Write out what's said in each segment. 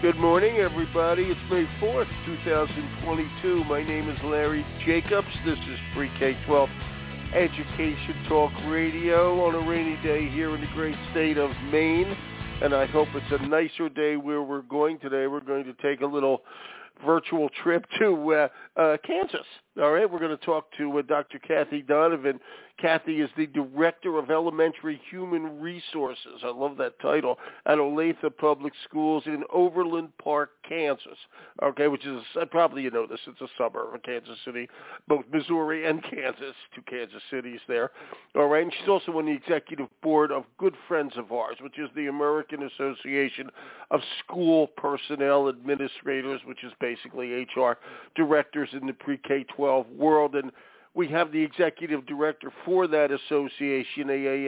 Good morning, everybody. It's May 4th, 2022. My name is Larry Jacobs. This is Pre-K-12 Education Talk Radio on a rainy day here in the great state of Maine. And I hope it's a nicer day where we're going today. We're going to take a little virtual trip to Kansas. All right, we're going to talk to Dr. Kathy Donovan. Kathy is the Director of Elementary Human Resources, I love that title, at Olathe Public Schools in Overland Park, Kansas, okay, which is, probably you know this, it's a suburb of Kansas City, both Missouri and Kansas, two Kansas cities there, all right, and she's also on the executive board of Good Friends of Ours, which is the American Association of School Personnel Administrators, which is basically HR directors in the pre-K-12 world, and we have the executive director for that association,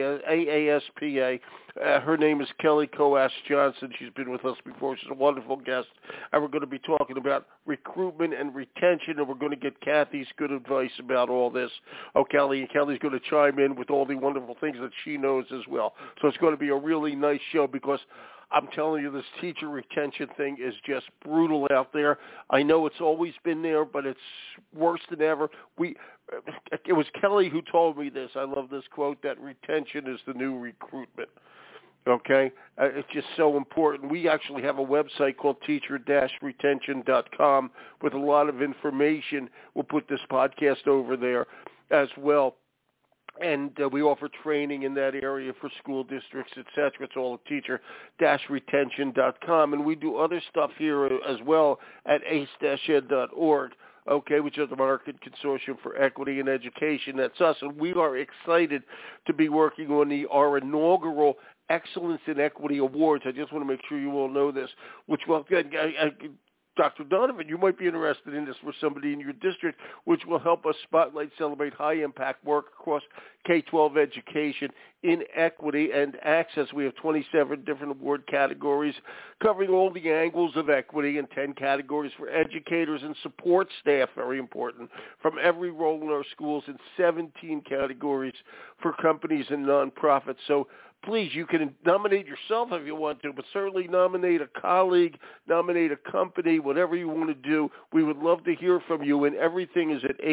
AASPA. Her name is Kelly Coas Johnson. She's been with us before. She's a wonderful guest. And we're going to be talking about recruitment and retention, and we're going to get Kathy's good advice about all this. Oh, Kelly's going to chime in with all the wonderful things that she knows as well. So it's going to be a really nice show because I'm telling you, this teacher retention thing is just brutal out there. I know it's always been there, but it's worse than ever. It was Kelly who told me this. I love this quote, that retention is the new recruitment. Okay? It's just so important. We actually have a website called teacher-retention.com with a lot of information. We'll put this podcast over there as well. And we offer training in that area for school districts, et cetera. It's all at teacher-retention.com. And we do other stuff here as well at ace-ed.org, okay, which is the American Consortium for Equity in Education. That's us. And we are excited to be working on our inaugural Excellence in Equity Awards. I just want to make sure you all know this, which will Dr. Donovan, you might be interested in this for somebody in your district, which will help us spotlight, celebrate high-impact work across K-12 education in equity and access. We have 27 different award categories covering all the angles of equity and 10 categories for educators and support staff, very important, from every role in our schools, and 17 categories for companies and nonprofits. So please, you can nominate yourself if you want to, but certainly nominate a colleague, nominate a company, whatever you want to do. We would love to hear from you, and everything is at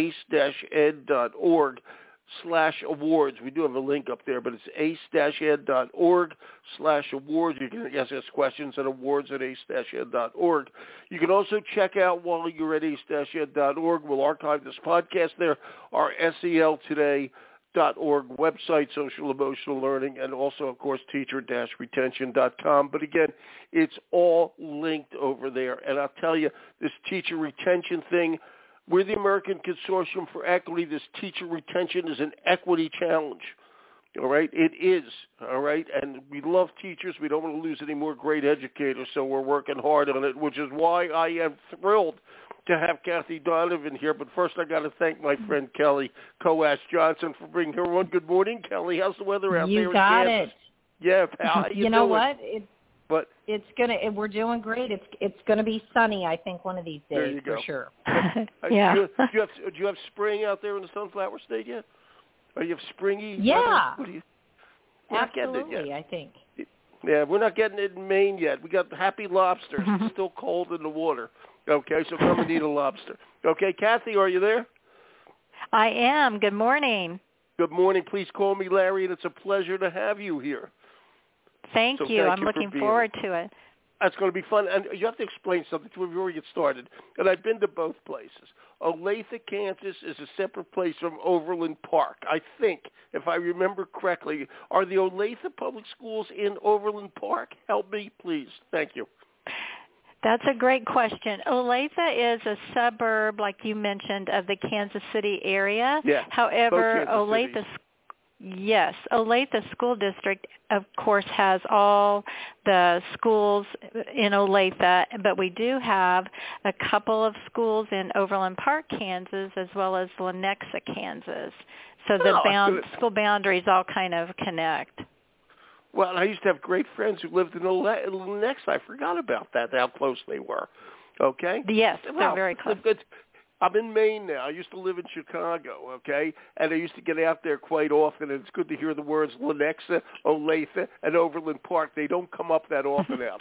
ace-ed.org/awards. We do have a link up there, but it's ace-ed.org/awards. You can ask us questions at awards at ace-ed.org. You can also check out, while you're at ace-ed.org, we'll archive this podcast there, our SEL Today .org website, social emotional learning, and also, of course, teacher-retention.com. But again, it's all linked over there. And I'll tell you, this teacher retention thing, we're the American Consortium for Equity. This teacher retention is an equity challenge. All right? It is. All right? And we love teachers. We don't want to lose any more great educators, so we're working hard on it, which is why I am thrilled to have Kathy Donovan here. But first, I got to thank my friend Kelly Coas Johnson for bringing her on. Good morning, Kelly. How's the weather out there in Kansas? You got it. Yeah, pal. You know what? We're doing great. It's gonna be sunny, I think, one of these days. There you go. For sure. Yeah. Do you have spring out there in the Sunflower State yet? Or you have springy? Yeah. We're absolutely, I think. Yeah, we're not getting it in Maine yet. We got happy lobsters. It's still cold in the water. Okay, so come and eat a lobster. Okay, Kathy, are you there? I am. Good morning. Good morning. Please call me Larry, and it's a pleasure to have you here. Thank you. I'm looking forward to it. That's going to be fun. And you have to explain something before we get started. And I've been to both places. Olathe, Kansas is a separate place from Overland Park. I think, if I remember correctly, are the Olathe Public Schools in Overland Park? Help me, please. Thank you. That's a great question. Olathe is a suburb, like you mentioned, of the Kansas City area. Yeah, however, Olathe School District, of course, has all the schools in Olathe, but we do have a couple of schools in Overland Park, Kansas, as well as Lenexa, Kansas. So the school boundaries all kind of connect. Well, I used to have great friends who lived in Lenexa. I forgot about that, how close they were. Okay? Yes, they're very close. I'm in Maine now. I used to live in Chicago, okay? And I used to get out there quite often, and it's good to hear the words Lenexa, Olathe, and Overland Park. They don't come up that often out here.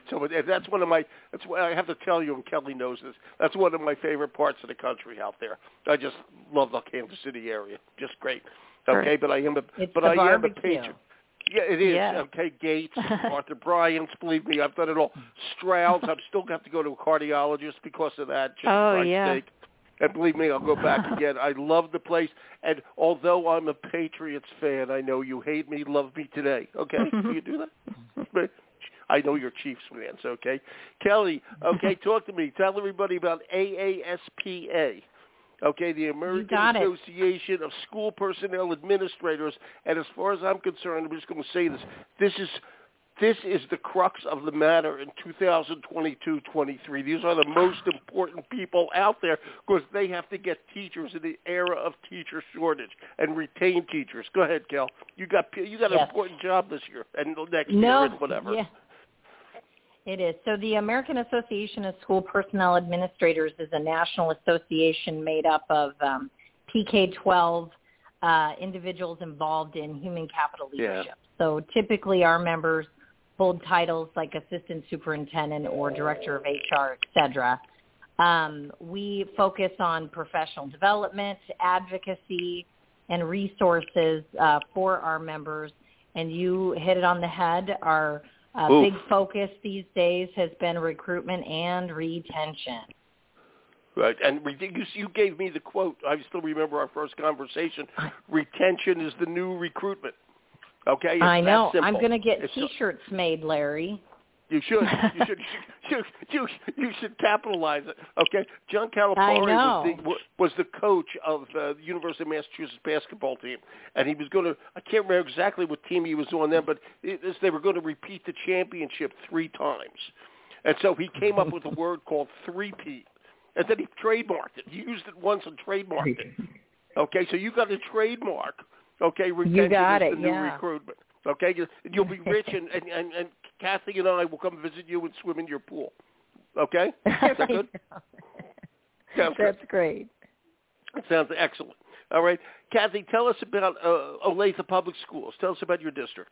So that's one of my. That's what I have to tell you, and Kelly knows this. That's one of my favorite parts of the country out there. I just love the Kansas City area. Just great. Okay, but I am a patron. Yeah, it is. Yeah. Okay, Gates, Arthur Bryant's, believe me, I've done it all. Stroud's, I still have to go to a cardiologist because of that. Just for Christ's sake. And believe me, I'll go back again. I love the place. And although I'm a Patriots fan, I know you hate me, love me today. Okay? Do you do that? I know you're Chiefs fans, okay? Kelly, okay, talk to me. Tell everybody about AASPA. Okay, the American Association of School Personnel Administrators. And as far as I'm concerned, I'm just going to say this. This is the crux of the matter in 2022-23. These are the most important people out there because they have to get teachers in the era of teacher shortage and retain teachers. Go ahead, Kel. You got an important job this year and next year and whatever. Yeah. It is. So the American Association of School Personnel Administrators is a national association made up of PK-12 individuals involved in human capital leadership. Yeah. So typically our members hold titles like assistant superintendent or director of HR, et cetera. We focus on professional development, advocacy, and resources for our members. And you hit it on the head. Our big focus these days has been recruitment and retention. Right, and you gave me the quote. I still remember our first conversation. Retention is the new recruitment. Okay, it's I know. That I'm going to get T-shirts made, Larry. You should. You should capitalize it. Okay, John Calipari was the coach of the University of Massachusetts basketball team, and he was going to. I can't remember exactly what team he was on then, but they were going to repeat the championship 3 times, and so he came up with a word called three-peat, and then he trademarked it. He used it once and trademarked it. Okay, so you got a trademark. Okay, retention is the new recruitment. Okay, you'll be rich, and Kathy and I will come visit you and swim in your pool. Okay, is that good? That's great. That sounds excellent. All right, Kathy, tell us about Olathe Public Schools. Tell us about your district.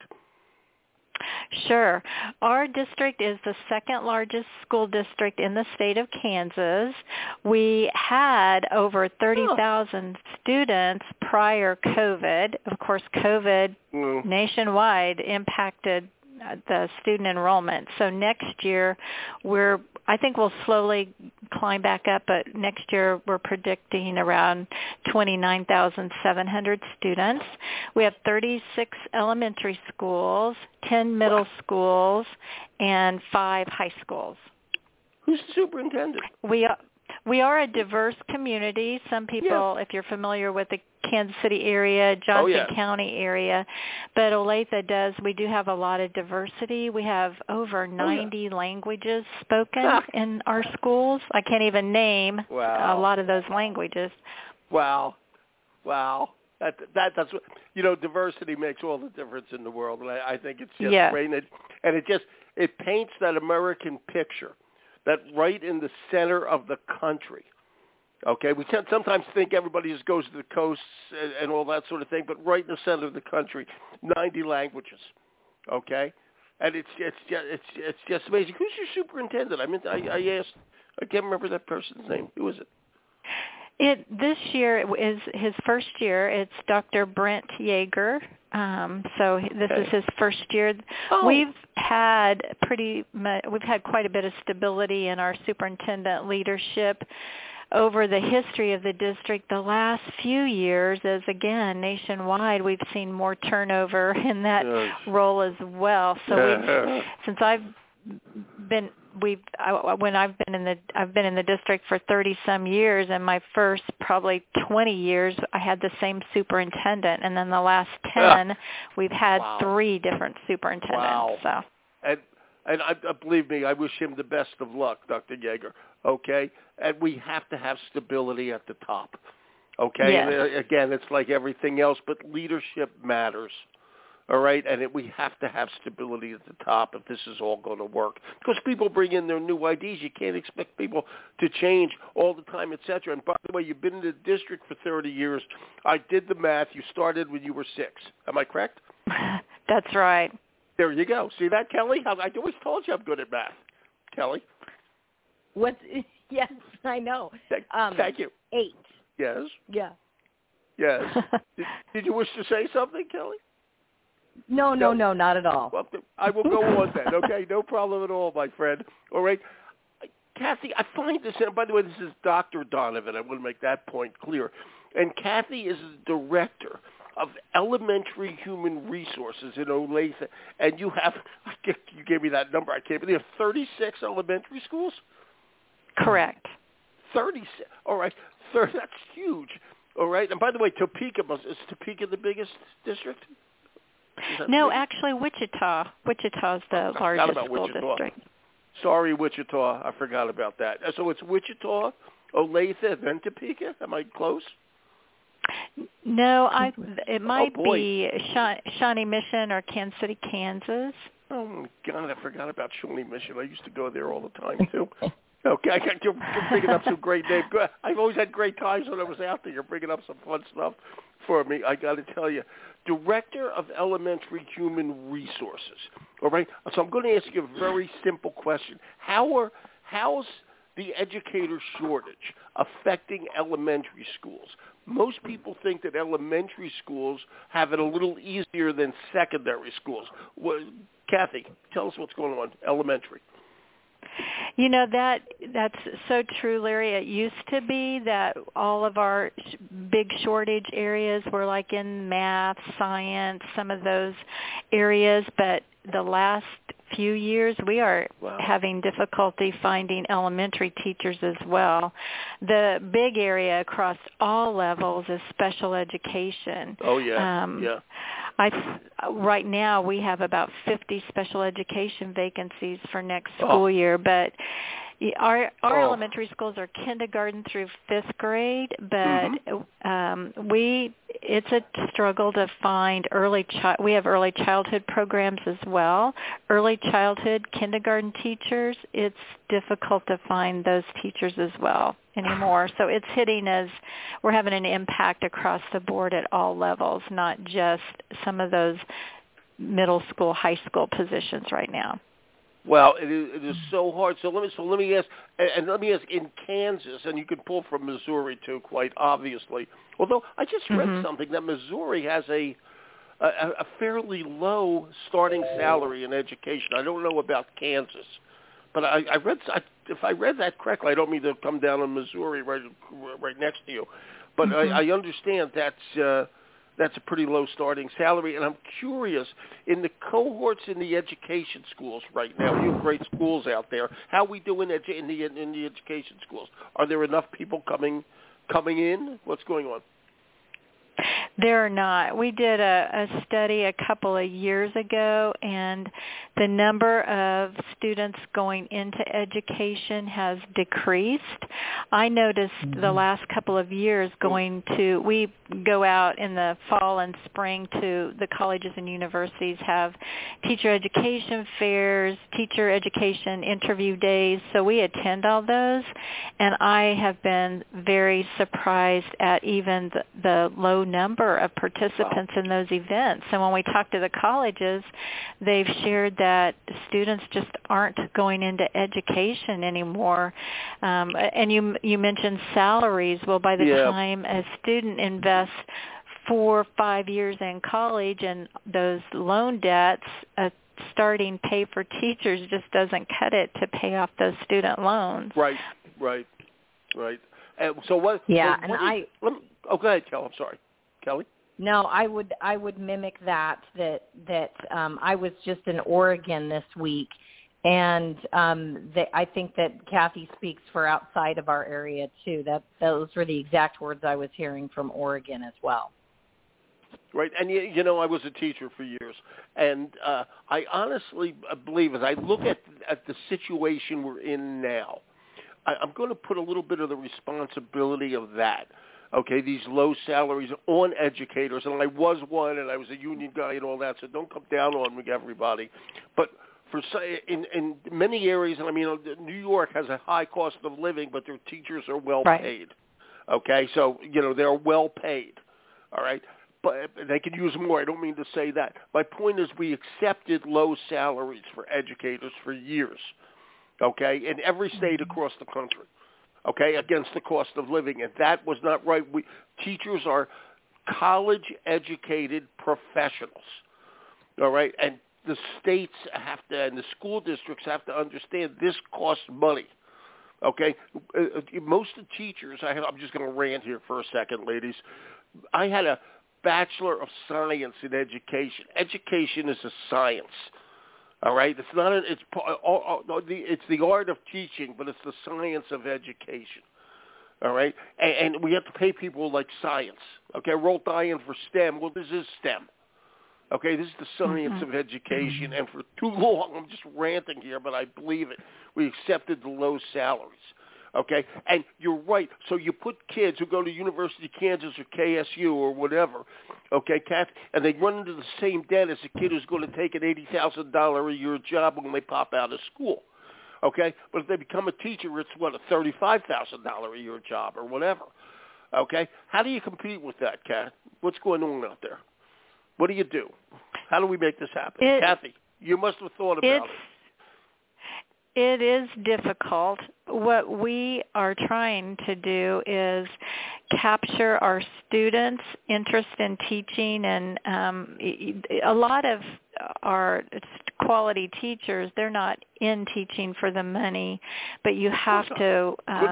Sure. Our district is the second largest school district in the state of Kansas. We had over 30,000 students prior COVID. Of course, COVID nationwide impacted the student enrollment. So next year, I think we'll slowly climb back up, but next year we're predicting around 29,700 students. We have 36 elementary schools, 10 middle schools, and 5 high schools. Who's the superintendent? We are a diverse community. Some people, if you're familiar with the Kansas City area, Johnson County area, but Olathe we do have a lot of diversity. We have over 90 languages spoken in our schools. I can't even name a lot of those languages. Wow. That's what, diversity makes all the difference in the world, and I think it's just great, and it paints that American picture. That right in the center of the country. Okay, we sometimes think everybody just goes to the coasts and all that sort of thing, but right in the center of the country, 90 languages. Okay, and it's just amazing. Who's your superintendent? I asked. I can't remember that person's name. Who is it? This year is his first year. It's Dr. Brent Yeager. So this is his first year. We've had quite a bit of stability in our superintendent leadership over the history of the district. The last few years, as again nationwide, we've seen more turnover in that role as well. So since I've been in the district for 30 some years, and my first probably 20 years I had the same superintendent, and then the last 10 we've had 3 different superintendents. So and believe me, I wish him the best of luck, Dr. Yeager. Okay, and we have to have stability at the top. Okay, and again, it's like everything else, but leadership matters. All right, and we have to have stability at the top if this is all going to work. Because people bring in their new ideas. You can't expect people to change all the time, et cetera. And by the way, you've been in the district for 30 years. I did the math. You started when you were 6. Am I correct? That's right. There you go. See that, Kelly? I always told you I'm good at math, Kelly. Yes, I know. Thank you. 8. Yes. Yeah. Yes. Did you wish to say something, Kelly? No, not at all. Well, I will go on then, okay? No problem at all, my friend. All right. Kathy, I find this, and by the way, this is Dr. Donovan. I want to make that point clear. And Kathy is the director of Elementary Human Resources in Olathe. And you gave me that number. I can't believe 36 elementary schools? Correct. 36. All right. That's huge. All right. And by the way, Topeka, is Topeka the biggest district? No, actually, Wichita. Wichita is the largest school district. Sorry, Wichita. I forgot about that. So it's Wichita, Olathe, then Topeka? Am I close? No, it might be Shawnee Mission or Kansas City, Kansas. Oh, my God. I forgot about Shawnee Mission. I used to go there all the time, too. Okay, you're bringing up some great names. I've always had great times when I was out there. You're bringing up some fun stuff for me. I got to tell you. Director of Elementary Human Resources. All right? So I'm going to ask you a very simple question. How's the educator shortage affecting elementary schools? Most people think that elementary schools have it a little easier than secondary schools. Well, Kathy, tell us what's going on, elementary. You know, that's so true, Larry. It used to be that all of our big shortage areas were like in math, science, some of those areas, but the last few years we are having difficulty finding elementary teachers as well. The big area across all levels is special education. Oh, yeah. Right now we have about 50 special education vacancies for next school year, but our elementary schools are kindergarten through 5th grade, but it's a struggle to find we have early childhood programs as well. Early childhood kindergarten teachers, it's difficult to find those teachers as well anymore. So it's hitting as we're having an impact across the board at all levels, not just some of those middle school, high school positions right now. Well, it is so hard. So let me ask, in Kansas, and you can pull from Missouri too, quite obviously. Although I just read something that Missouri has a fairly low starting salary in education. I don't know about Kansas, but if I read that correctly, I don't mean to come down on Missouri right next to you, but I understand that's a pretty low starting salary, and I'm curious, in the cohorts in the education schools right now, you have great schools out there, how are we doing in the education schools? Are there enough people coming in? What's going on? There are not. We did a study a couple of years ago, and the number of students going into education has decreased. I noticed the last couple of years we go out in the fall and spring to the colleges and universities, have teacher education fairs, teacher education interview days, so we attend all those, and I have been very surprised at even the low number of participants in those events. And when we talk to the colleges, they've shared that students just aren't going into education anymore. And you mentioned salaries. Well, by the time a student invests 4 or 5 years in college and those loan debts, starting pay for teachers just doesn't cut it to pay off those student loans. Right. So what? Yeah, go ahead, Kelly. I'm sorry, Kelly. No, I would mimic that I was just in Oregon this week, and I think that Kathy speaks for outside of our area too. Those were the exact words I was hearing from Oregon as well. Right, and you know, I was a teacher for years, and I honestly believe, as I look at the situation we're in now, I'm going to put a little bit of the responsibility of that. Okay, these low salaries on educators, and I was one, and I was a union guy and all that, so don't come down on me, everybody. But in many areas, and I mean, New York has a high cost of living, but their teachers are well paid. Okay, so, you know, they're well paid, all right? but they could use more. I don't mean to say that. My point is we accepted low salaries for educators for years, okay, in every state across the country, okay, against the cost of living, and that was not right. Teachers are college-educated professionals, all right, and the states have to, and the school districts have to understand this costs money. Okay, most of the teachers, I'm just going to rant here for a second, ladies. I had a Bachelor of Science in Education. Education is a science, all right? It's not. It's the art of teaching, but it's the science of education, all right? And we have to pay people like science. Okay, roll dying for STEM. Well, this is STEM. Okay, this is the science of education, and for too long, I'm just ranting here, but I believe it. We accepted the low salaries, okay? And you're right. So you put kids who go to University of Kansas or KSU or whatever, okay, Kath, and they run into the same debt as a kid who's going to take an $80,000 a year job when they pop out of school, okay? But if they become a teacher, it's, what, a $35,000 a year job or whatever, okay? How do you compete with that, Kath? What's going on out there? What do you do? How do we make this happen? Kathy, you must have thought about it. It is difficult. What we are trying to do is capture our students' interest in teaching, and a lot of our quality teachers, they're not in teaching for the money, but you have to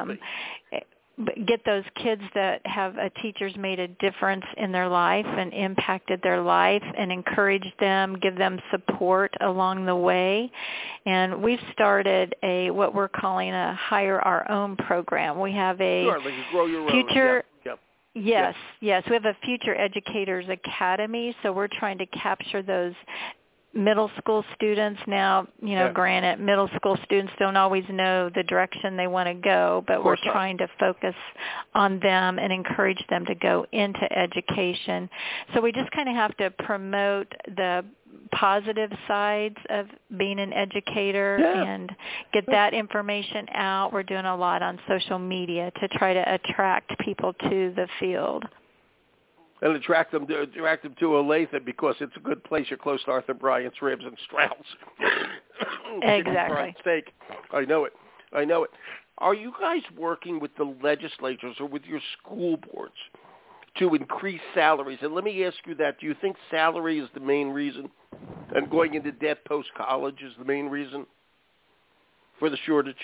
get those kids that have teachers made a difference in their life and impacted their life, and encourage them, give them support along the way. And we've started what we're calling a Hire Our Own program. We have a grow your future. Own. Yes. We have a Future Educators Academy, so we're trying to capture those middle school students. Now, granted, middle school students don't always know the direction they want to go, but we're trying to focus on them and encourage them to go into education. So we just kind of have to promote the positive sides of being an educator and get that information out. We're doing a lot on social media to try to attract people to the field. And attract them to Olathe because it's a good place. You're close to Arthur Bryant's Ribs and Strauss. Exactly. Steak. I know it. Are you guys working with the legislatures or with your school boards to increase salaries? And let me ask you that. Do you think salary is the main reason, and going into debt post-college is the main reason for the shortage?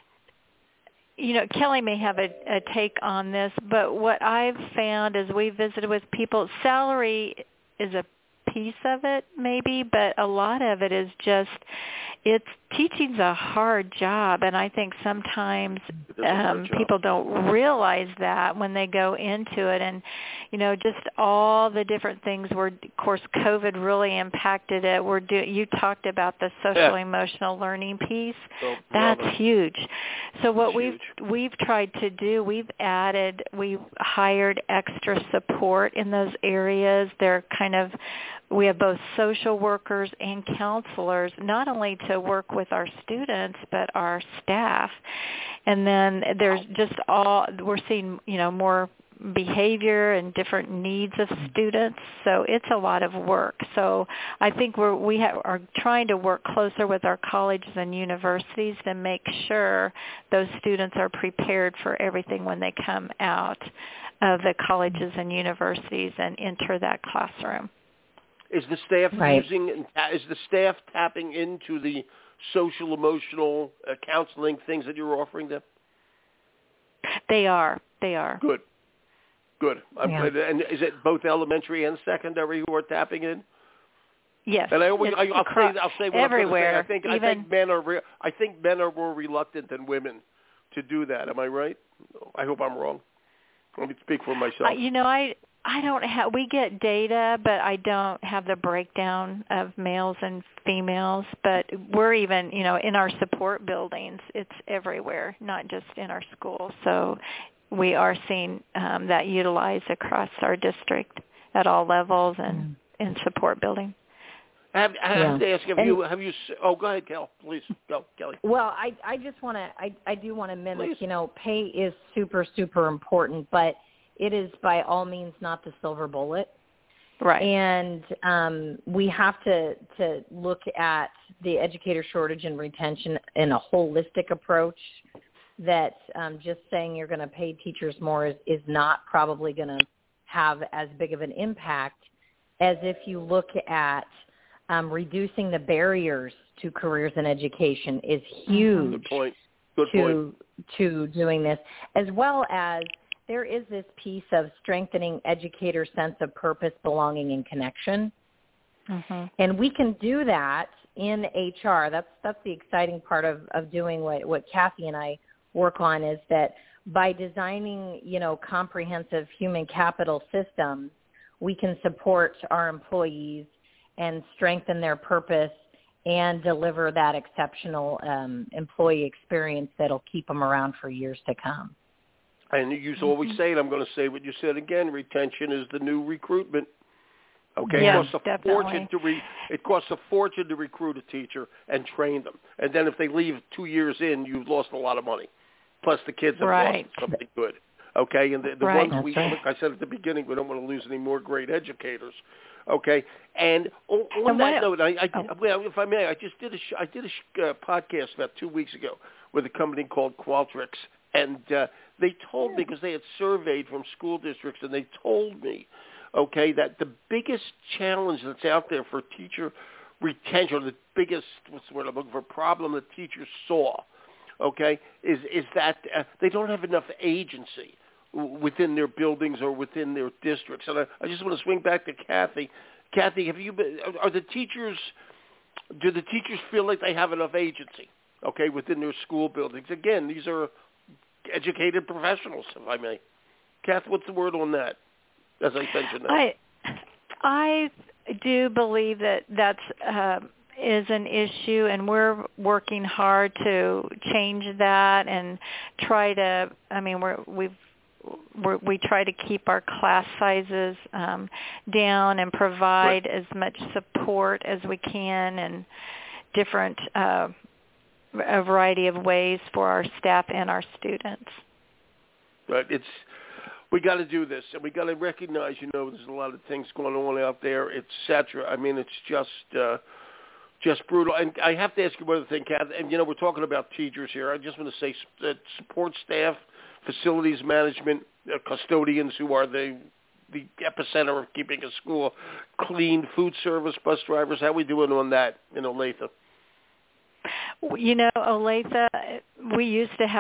Kelly may have a take on this, but what I've found as we visited with people, salary is a piece of it maybe, but a lot of it is just, teaching's a hard job, and I think sometimes people don't realize that when they go into it, and just all the different things of course, COVID really impacted it. You talked about the social emotional learning piece. That's huge. So what we've tried to do, we've hired extra support in those areas. We have both social workers and counselors, not only to work with our students, but our staff. And then there's we're seeing, more behavior and different needs of students. So it's a lot of work. So I think we are trying to work closer with our colleges and universities to make sure those students are prepared for everything when they come out of the colleges and universities and enter that classroom. Is the staff is the staff tapping into the social emotional counseling things that you're offering them? They are. Good. Yeah. And is it both elementary and secondary who are tapping in? Yes. And I'll say what everywhere. I'm going to say. I think men are more reluctant than women to do that. Am I right? I hope I'm wrong. Let me speak for myself. I don't have. We get data, but I don't have the breakdown of males and females. But we're even, in our support buildings, it's everywhere, not just in our schools. So we are seeing that utilized across our district at all levels and in support building. I have to ask, have you? Oh, go ahead, Kel. Please go, Kelly. Well, I just want to. I do want to mimic. Please. Pay is super, super important, but it is by all means not the silver bullet. Right. And we have to look at the educator shortage and retention in a holistic approach, that just saying you're going to pay teachers more is not probably going to have as big of an impact as if you look at reducing the barriers to careers in education is huge. Good point. Good point. To doing this, as well as there is this piece of strengthening educators' sense of purpose, belonging, and connection. Mm-hmm. And we can do that in HR. That's the exciting part of doing what Kathy and I work on, is that by designing, comprehensive human capital systems, we can support our employees and strengthen their purpose and deliver that exceptional employee experience that'll keep them around for years to come. And you always say it, I'm going to say what you said again, retention is the new recruitment. Okay, yeah, it costs a fortune to recruit a teacher and train them. And then if they leave 2 years in, you've lost a lot of money. Plus the kids have lost something good. Okay, and the ones like I said at the beginning, we don't want to lose any more great educators. Okay, and on that note, if I may, I did a podcast about 2 weeks ago with a company called Qualtrics, and they told me, because they had surveyed from school districts, and they told me, okay, that the biggest challenge that's out there for teacher retention, or the biggest, what's the word I'm looking for, problem that teachers saw, okay, is that they don't have enough agency within their buildings or within their districts. And I just want to swing back to Kathy. Kathy, do the teachers feel like they have enough agency, okay, within their school buildings? Again, these are educated professionals, if I may. Kath, what's the word on that, as I mentioned that? I do believe that's is an issue, and we're working hard to change that and try to, we try to keep our class sizes down and provide as much support as we can, and different a variety of ways for our staff and our students. Right. We got to do this, and we got to recognize, there's a lot of things going on out there, et cetera. I mean, it's just brutal. And I have to ask you one other thing, Kath. And, we're talking about teachers here. I just want to say that support staff, facilities management, custodians who are the epicenter of keeping a school clean, food service, bus drivers. How are we doing on that in Olathe? Olathe, we used to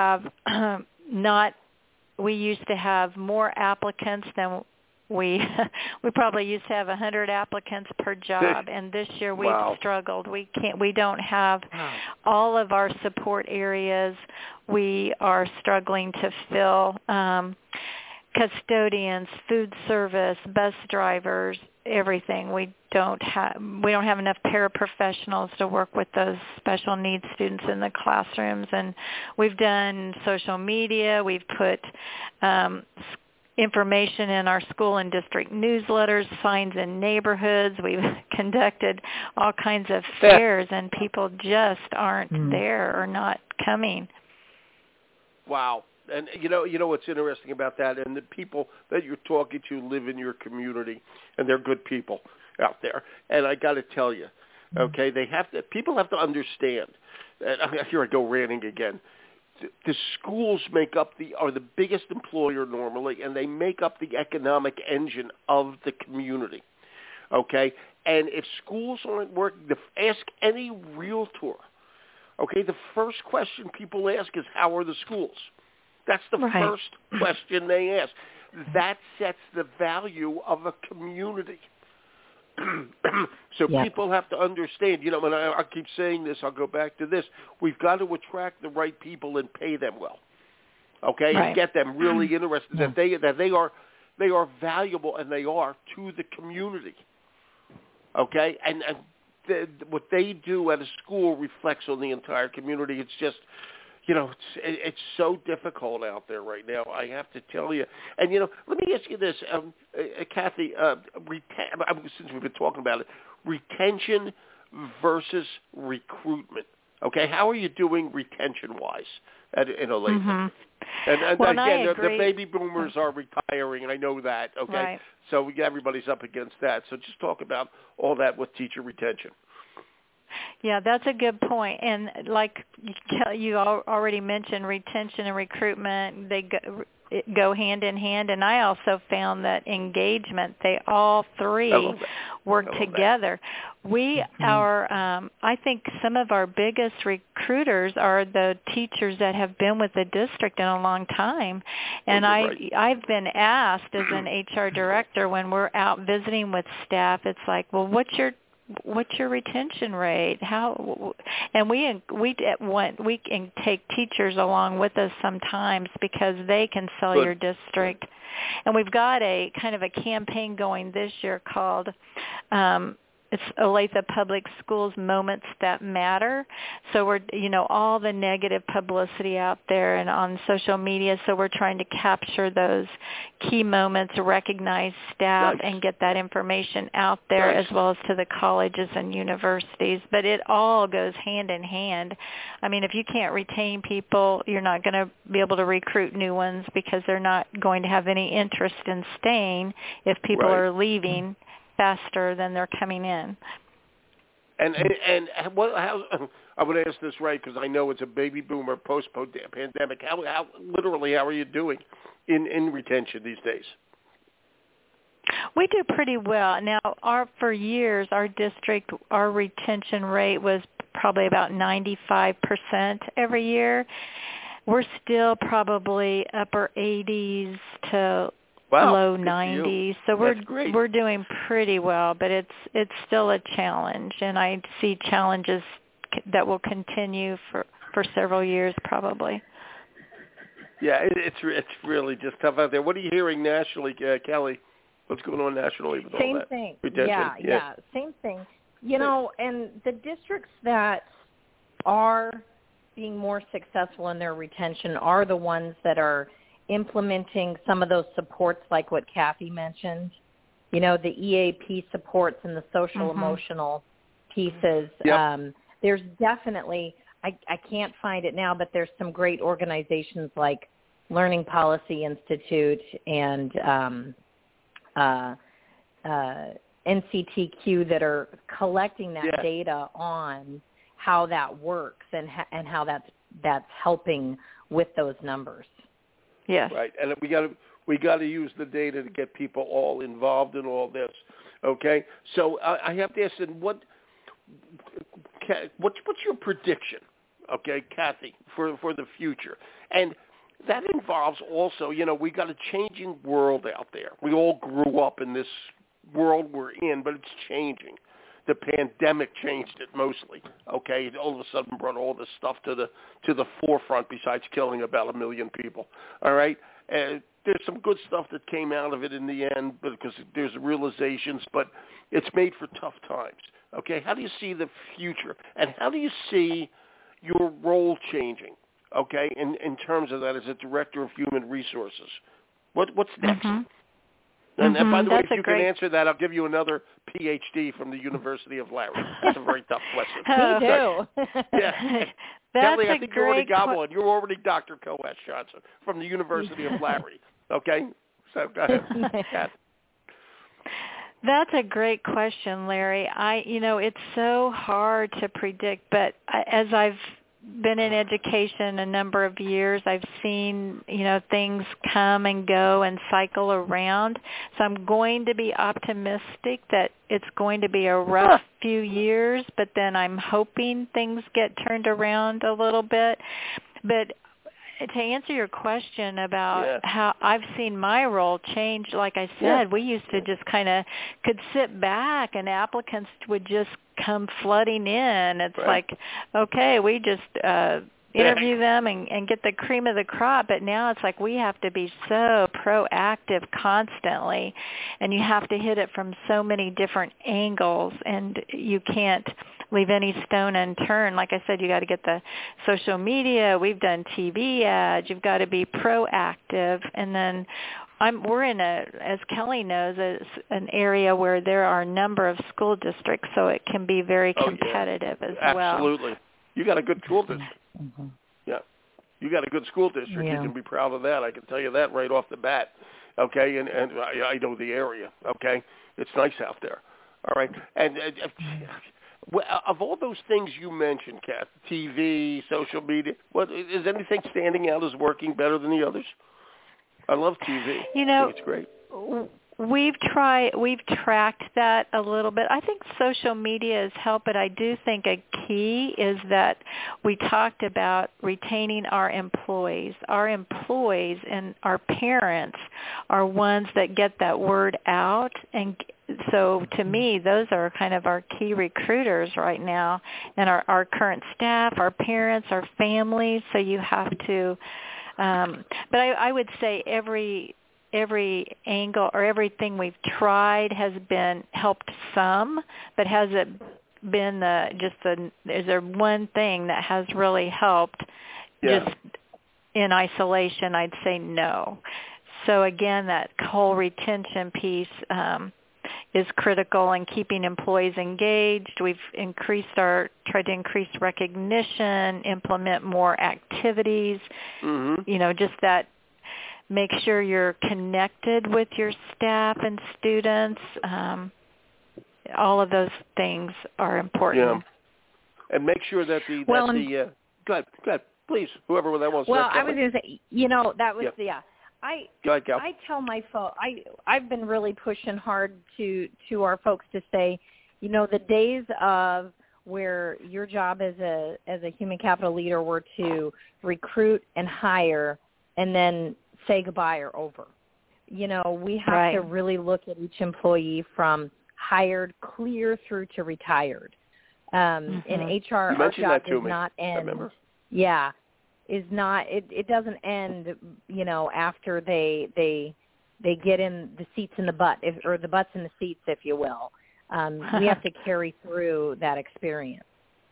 have more applicants than we probably used to have 100 applicants per job, and this year we've struggled. We don't have all of our support areas. We are struggling to fill custodians, food service, bus drivers, everything. We don't have enough paraprofessionals to work with those special needs students in the classrooms, and we've done social media. We've put information in our school and district newsletters, signs in neighborhoods. We've conducted all kinds of fairs, and people just aren't there or not coming. Wow. And you know what's interesting about that, and the people that you're talking to live in your community, and they're good people out there. And I got to tell you, okay, people have to understand. And here I go ranting again. The schools are the biggest employer normally, and they make up the economic engine of the community. Okay, and if schools aren't working, ask any realtor. Okay, the first question people ask is, "How are the schools?" That's the first question they ask. That sets the value of a community. So people have to understand, and I keep saying this, I'll go back to this, we've got to attract the right people and pay them well, okay, and get them really interested, that they are valuable, and they are to the community, okay, and what they do at a school reflects on the entire community. It's just, it's so difficult out there right now, I have to tell you. And, let me ask you this, Kathy, since we've been talking about it, retention versus recruitment, Okay, how are you doing retention-wise in Olathe? Mm-hmm. And well, again, the baby boomers are retiring, and I know that, okay? Right. So everybody's up against that. So just talk about all that with teacher retention. Yeah, that's a good point. And like you already mentioned, retention and recruitment, they go hand in hand. And I also found that engagement, they all three work together. I think some of our biggest recruiters are the teachers that have been with the district in a long time. And I've been asked as an HR director when we're out visiting with staff, it's like, well, what's your retention rate? How? And we can take teachers along with us sometimes because they can sell your district. And we've got a kind of a campaign going this year called it's Olathe Public Schools Moments That Matter. So we're, all the negative publicity out there and on social media. So we're trying to capture those key moments, recognize staff, and get that information out there as well as to the colleges and universities. But it all goes hand in hand. I mean, if you can't retain people, you're not going to be able to recruit new ones because they're not going to have any interest in staying if people are leaving faster than they're coming in. And how I would ask this because I know it's a baby boomer post-pandemic. How are you doing in retention these days? We do pretty well. Now, for years, our district, our retention rate was probably about 95% every year. We're still probably upper 80s to low 90s. So we're doing pretty well, but it's still a challenge, and I see challenges that will continue for several years probably. Yeah, it's really just tough out there. What are you hearing nationally, Kelly? What's going on nationally with all that? Same thing. Retention? Yeah, same thing. And the districts that are being more successful in their retention are the ones that are implementing some of those supports like what Kathy mentioned, the EAP supports and the social emotional pieces. Yep. There's definitely, I can't find it now, but there's some great organizations like Learning Policy Institute and NCTQ that are collecting that data on how that works and how that's helping with those numbers. Yes. Right, and we got to use the data to get people all involved in all this. Okay, so I have to ask, what's your prediction? Okay, Kathy, for the future, and that involves also, we got a changing world out there. We all grew up in this world we're in, but it's changing. The pandemic changed it mostly. Okay, it all of a sudden brought all this stuff to the forefront. Besides killing about 1 million people, all right. There's some good stuff that came out of it in the end, because there's realizations, but it's made for tough times. Okay, how do you see the future, and how do you see your role changing? Okay, in terms of that as a director of human resources, what's next? Mm-hmm. And by the way, if you can answer that, I'll give you another PhD from the University of Larry. That's a very tough question. Me too. Yeah. Kelly, I think you already got one. You're already Dr. Koash Johnson from the University of Larry. Okay? So go ahead. That's a great question, Larry. It's so hard to predict, but as I've been in education a number of years, I've seen, things come and go and cycle around. So I'm going to be optimistic that it's going to be a rough few years, but then I'm hoping things get turned around a little bit. But to answer your question about how I've seen my role change, like I said, we used to just kind of could sit back and applicants would just come flooding in. It's like, okay, we just interview them and get the cream of the crop. But now it's like we have to be so proactive constantly, and you have to hit it from so many different angles, and you can't leave any stone unturned. Like I said, you got to get the social media. We've done TV ads. You've got to be proactive. And then we're in as Kelly knows, an area where there are a number of school districts, so it can be very competitive as well. Absolutely. You got a good school district. Mm-hmm. Yeah. You got a good school district. Yeah. You can be proud of that. I can tell you that right off the bat. Okay, and I know the area. Okay, it's nice out there. All right, and of all those things you mentioned, Kath, TV, social media, what is anything standing out as working better than the others? I love TV. You know, I think it's great. We've tracked that a little bit. I think social media has helped, but I do think a key is that we talked about retaining our employees. Our employees and our parents are ones that get that word out, and so to me, those are kind of our key recruiters right now, and our current staff, our parents, our families. So you have to, but I would say every angle or everything we've tried has been helped some, but has it been is there one thing that has really helped just in isolation? I'd say no. So again, that whole retention piece is critical in keeping employees engaged. We've tried to increase recognition, implement more activities, just that. Make sure you're connected with your staff and students. All of those things are important. Yeah. And make sure that go ahead, please, whoever that was. Well, I was going to say, that was, Go ahead, Cal. I tell my folks, I've been really pushing hard to our folks to say, the days of where your job as a human capital leader were to recruit and hire and then say goodbye or over. We have to really look at each employee from hired clear through to retired. In HR, our job does not end. Yeah, is not. It doesn't end. After they get in the seats in the butt, or the butts in the seats, if you will. We have to carry through that experience.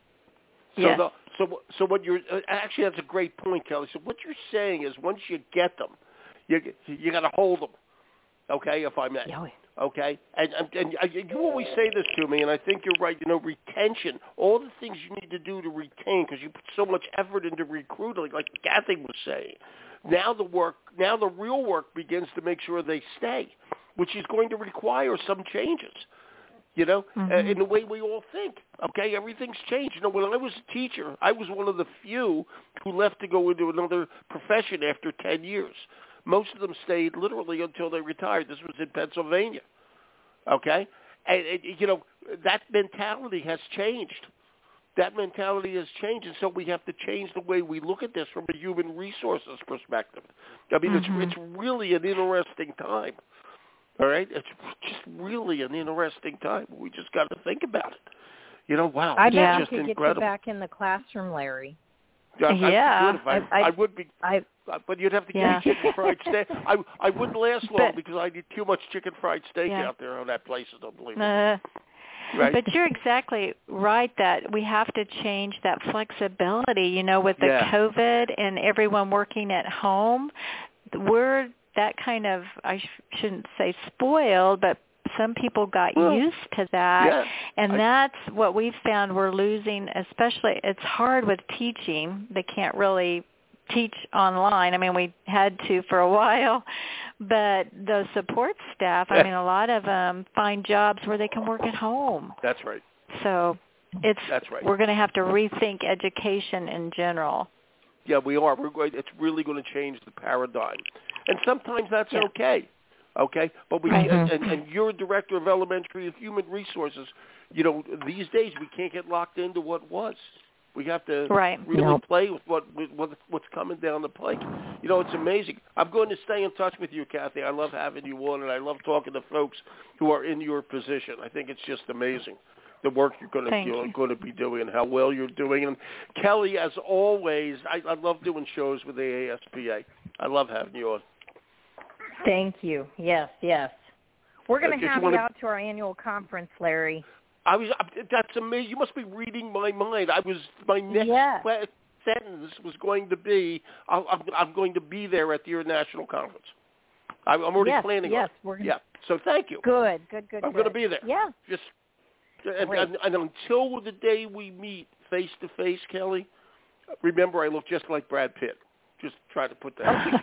So what you're actually, that's a great point, Kelly. So what you're saying is once you get them, you got to hold them. Okay, if I may. Okay, and you always say this to me, and I think you're right. Retention, all the things you need to do to retain, because you put so much effort into recruiting, like Kathy was saying. Now the real work begins to make sure they stay, which is going to require some changes. In the way we all think. Okay, everything's changed. When I was a teacher, I was one of the few who left to go into another profession after 10 years. Most of them stayed literally until they retired. This was in Pennsylvania. Okay, and that mentality has changed. And so we have to change the way we look at this from a human resources perspective. I mean, it's really an interesting time. All right, it's just really an interesting time. We just got to think about it. Wow, I bet just you could incredible. Get you back in the classroom, Larry. I would be. But you'd have to get chicken fried steak. I wouldn't last long because I need too much chicken fried steak out there. Oh, that place is unbelievable. Right? But you're exactly right that we have to change that flexibility. With the COVID and everyone working at home, we're that kind of, I shouldn't say spoiled, but some people got used to that. And that's what we've found we're losing, especially it's hard with teaching. They can't really teach online. I mean, we had to for a while, but the support staff, a lot of them find jobs where they can work at home. That's right. So we're going to have to rethink education in general. Yeah, we are. It's really going to change the paradigm. And sometimes that's okay. Okay? But and you're a director of elementary and human resources. These days we can't get locked into what was. We have to really play with what's coming down the pike. It's amazing. I'm going to stay in touch with you, Kathy. I love having you on, and I love talking to folks who are in your position. I think it's just amazing, the work you're going to be doing and how well you're doing. And Kelly, as always, I love doing shows with the ASPA. I love having you on. Thank you. Yes. We're going to have you out to our annual conference, Larry. That's amazing. You must be reading my mind. My next sentence was going to be, I'm going to be there at your national conference. I'm already planning on it. So thank you. Good. I'm going to be there. Yeah. And until the day we meet face to face, Kelly, remember I look just like Brad Pitt. Just try to put that.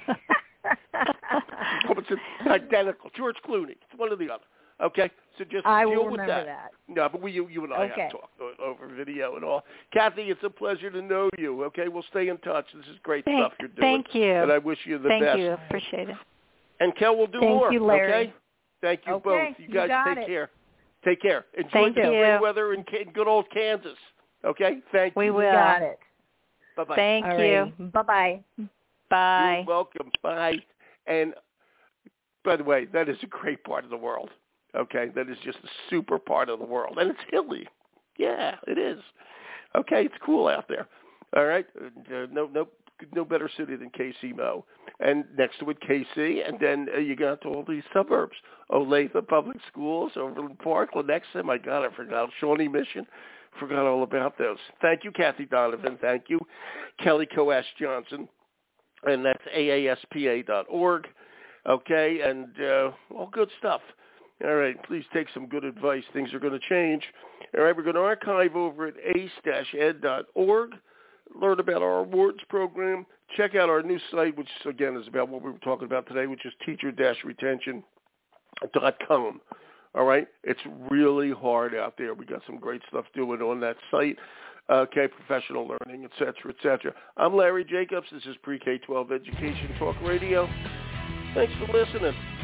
It's identical. George Clooney. It's one or the other. Okay, so just deal with that. No, but you and I have talked over video and all. Kathy, it's a pleasure to know you. Okay, we'll stay in touch. This is great stuff you're doing. Thank you. And I wish you the best. Thank you. Appreciate it. And Kel will do more. Thank you, Larry. Okay. Thank you both. You guys take care. Take care. Enjoy the spring weather in good old Kansas. Okay. Thank you. We will. You got it. Bye-bye. Thank you. Bye-bye. Bye. You're welcome. Bye. And by the way, that is a great part of the world. Okay, that is just a super part of the world, and it's hilly. Yeah, it is. Okay, it's cool out there. All right, no better city than KC Mo, and next to it KC, and then you got all these suburbs: Olathe Public Schools, Overland Park, Lenexa. My God, I forgot Shawnee Mission. Forgot all about those. Thank you, Kathy Donovan. Thank you, Kelly Coash Johnson, and that's aaspa.org. Okay, and all good stuff. All right, please take some good advice. Things are going to change. All right, we're going to archive over at ace-ed.org, learn about our awards program, check out our new site, which, again, is about what we were talking about today, which is teacher-retention.com. All right, it's really hard out there. We got some great stuff doing on that site. Okay, professional learning, et cetera, et cetera. I'm Larry Jacobs. This is Pre-K-12 Education Talk Radio. Thanks for listening.